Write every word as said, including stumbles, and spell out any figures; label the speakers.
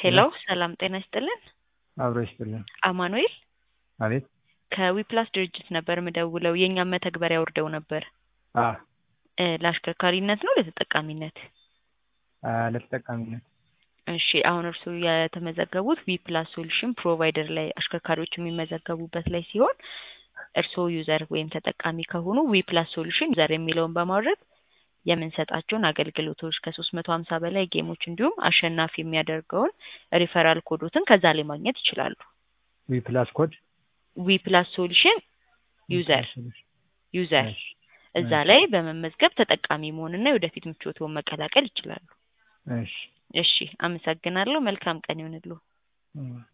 Speaker 1: ሄሎ
Speaker 2: ሄሎ
Speaker 1: ሰላም ጤና ይስጥልን።
Speaker 2: አብሮ ይስጥልን።
Speaker 1: አማኑኤል
Speaker 2: አቤት።
Speaker 1: ከዊፕላስ ድርጅት ነበር ምደውለው የኛም መተግበሪያ ወርደው ነበር
Speaker 2: አ
Speaker 1: እ ለአሽከርካሪነት ነው ለተጠቃሚነት?
Speaker 2: አ ለተጠቃሚነት።
Speaker 1: እሺ አሁን እርሱ የተመዘገቡት ዊፕላስ ሶሉሽን ፕሮቫይደር ላይ አሽከርካሪዎች የሚመዘገቡበት ላይ ሲሆን እርሱ ዩዘር ወይም ተጠቃሚ ከሆኑ ዊፕላስ ሶሉሽን ዩዘር የሚለውን በማውረድ የምንሰጣቸውን አገልግሎቶች ከሶስት መቶ ሀምሳ በላይ ጌሞች እንዲሁም አሸናፊ የሚያደርገውን ሪፈራል ኮዶትን ከዛ ላይ ማግኘት ይችላሉ።
Speaker 2: ዊፕላስ ኮድ
Speaker 1: ዊፕላስ ሶሉሽን ዩዘር ዩዘር
Speaker 2: እሺ
Speaker 1: እዛ ላይ በመመዝገብ ተጠቃሚ መሆንና የወደፊት ምቾትዎን መቀላቀል ይችላሉ።
Speaker 2: እሺ
Speaker 1: እሺ አመሰግናለሁ። መልካም ቀን ይሁንልዎ።
Speaker 2: እ